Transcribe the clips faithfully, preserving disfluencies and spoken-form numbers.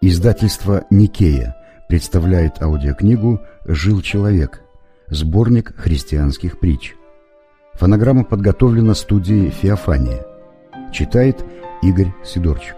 Издательство «Никея» представляет аудиокнигу «Жил человек», сборник христианских притч. Фонограмма подготовлена студией «Феофания». Читает Игорь Сидорчик.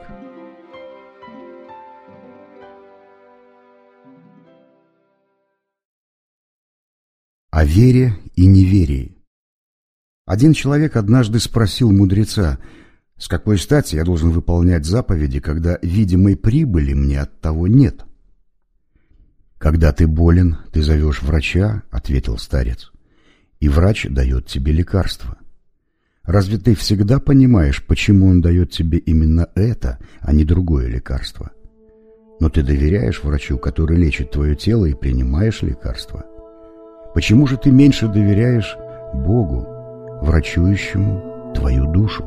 О вере и неверии. Один человек однажды спросил мудреца: «С какой стати я должен выполнять заповеди, когда видимой прибыли мне от того нет?» «Когда ты болен, ты зовешь врача», — ответил старец, «и врач дает тебе лекарство. Разве ты всегда понимаешь, почему он дает тебе именно это, а не другое лекарство? Но ты доверяешь врачу, который лечит твое тело, и принимаешь лекарство. Почему же ты меньше доверяешь Богу, врачующему твою душу?»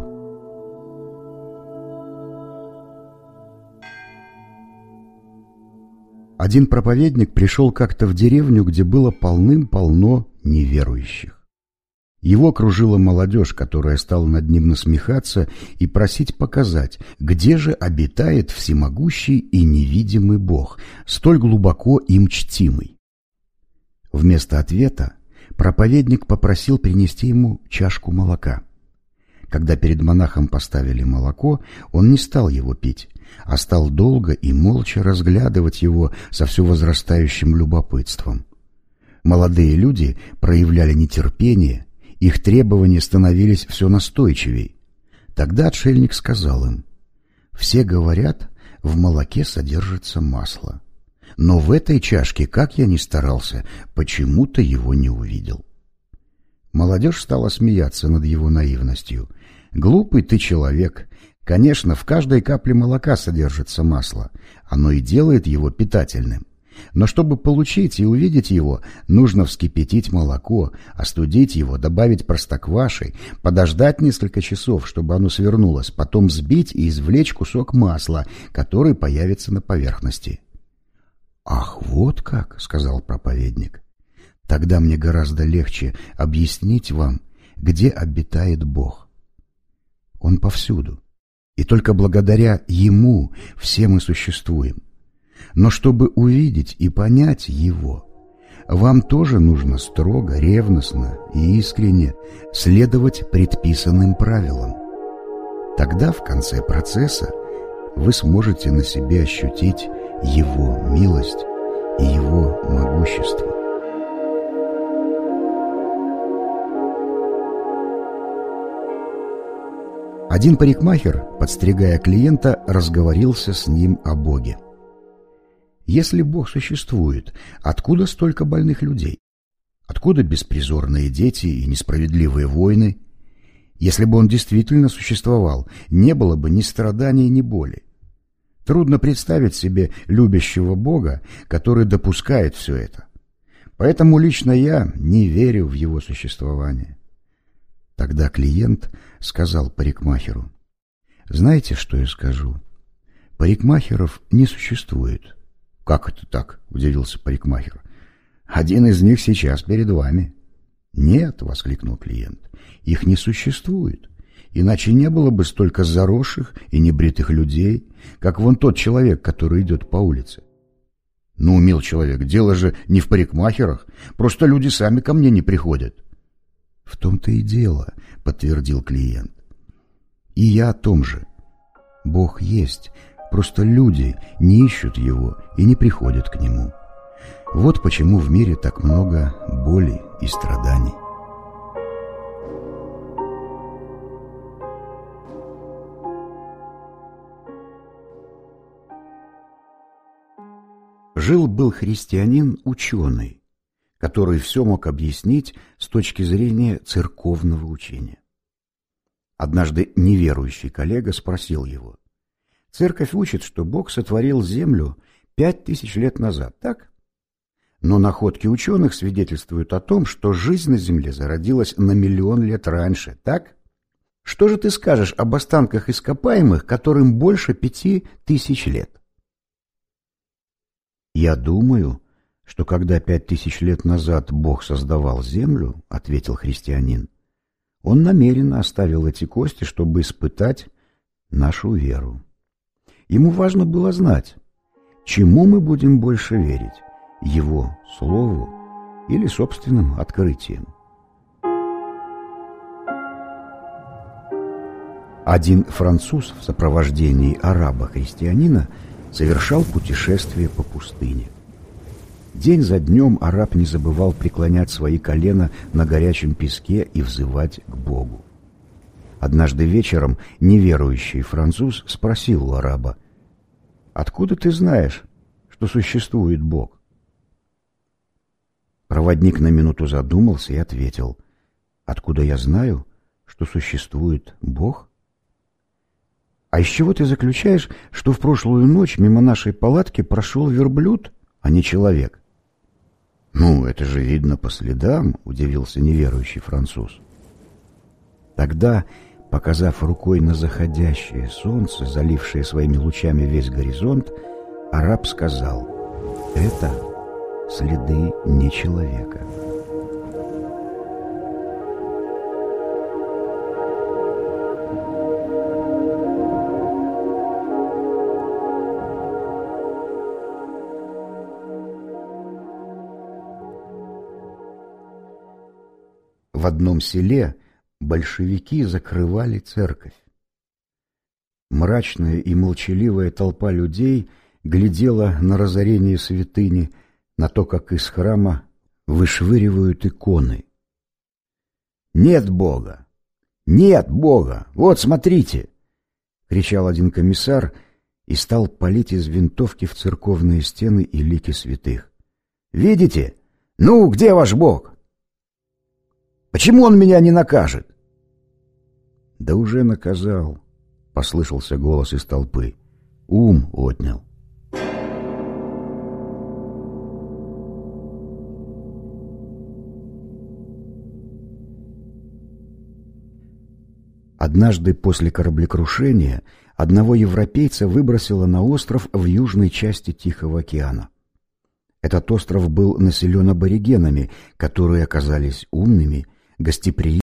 Один проповедник пришел как-то в деревню, где было полным-полно неверующих. Его окружила молодежь, которая стала над ним насмехаться и просить показать, где же обитает всемогущий и невидимый Бог, столь глубоко им чтимый. Вместо ответа проповедник попросил принести ему чашку молока. Когда перед монахом поставили молоко, он не стал его пить, а стал долго и молча разглядывать его со все возрастающим любопытством. Молодые люди проявляли нетерпение, их требования становились все настойчивей. Тогда отшельник сказал им: «Все говорят, в молоке содержится масло. Но в этой чашке, как я ни старался, почему-то его не увидел». Молодежь стала смеяться над его наивностью. «Глупый ты человек! Конечно, в каждой капле молока содержится масло. Оно и делает его питательным. Но чтобы получить и увидеть его, нужно вскипятить молоко, остудить его, добавить простокваши, подождать несколько часов, чтобы оно свернулось, потом взбить и извлечь кусок масла, который появится на поверхности». «Ах, вот как!» — сказал проповедник. «Тогда мне гораздо легче объяснить вам, где обитает Бог. Он повсюду, и только благодаря Ему все мы существуем. Но чтобы увидеть и понять Его, вам тоже нужно строго, ревностно и искренне следовать предписанным правилам. Тогда в конце процесса вы сможете на себе ощутить Его милость и Его могущество». Один парикмахер, подстригая клиента, разговорился с ним о Боге. Если Бог существует, откуда столько больных людей? Откуда беспризорные дети и несправедливые войны? Если бы Он действительно существовал, не было бы ни страданий, ни боли. Трудно представить себе любящего Бога, который допускает все это. Поэтому лично я не верю в Его существование. Тогда клиент сказал парикмахеру: «Знаете, что я скажу? Парикмахеров не существует». «Как это так?» — удивился парикмахер. «Один из них сейчас перед вами». «Нет», — воскликнул клиент, — «их не существует. Иначе не было бы столько заросших и небритых людей, как вон тот человек, который идет по улице». «Ну, мил человек, дело же не в парикмахерах, просто люди сами ко мне не приходят». «В том-то и дело», — подтвердил клиент. «И я о том же. Бог есть, просто люди не ищут Его и не приходят к Нему. Вот почему в мире так много боли и страданий». Жил-был христианин-ученый, который все мог объяснить с точки зрения церковного учения. Однажды неверующий коллега спросил его: «Церковь учит, что Бог сотворил землю пять тысяч лет назад, так? Но находки ученых свидетельствуют о том, что жизнь на земле зародилась на миллион лет раньше, так? Что же ты скажешь об останках ископаемых, которым больше пяти тысяч лет?» «Я думаю, что когда пять тысяч лет назад Бог создавал землю, — ответил христианин, — Он намеренно оставил эти кости, чтобы испытать нашу веру. Ему важно было знать, чему мы будем больше верить? Его слову или собственным открытиям? Один француз в сопровождении араба-христианина совершал путешествие по пустыне. День за днем араб не забывал преклонять свои колена на горячем песке и взывать к Богу. Однажды вечером неверующий француз спросил у араба: «Откуда ты знаешь, что существует Бог?» Проводник на минуту задумался и ответил: «Откуда я знаю, что существует Бог? А из чего ты заключаешь, что в прошлую ночь мимо нашей палатки прошел верблюд, а не человек?» «Ну, это же видно по следам», — удивился неверующий француз. Тогда, показав рукой на заходящее солнце, залившее своими лучами весь горизонт, араб сказал: «Это следы не человека». В одном селе большевики закрывали церковь. Мрачная и молчаливая толпа людей глядела на разорение святыни, на то, как из храма вышвыривают иконы. «Нет Бога! Нет Бога! Вот, смотрите!» — кричал один комиссар и стал палить из винтовки в церковные стены и лики святых. «Видите? Ну, где ваш Бог? Почему он меня не накажет?» «Да уже наказал», — послышался голос из толпы. «Ум отнял». Однажды после кораблекрушения одного европейца выбросило на остров в южной части Тихого океана. Этот остров был населен аборигенами, которые оказались умными, гостеприимными,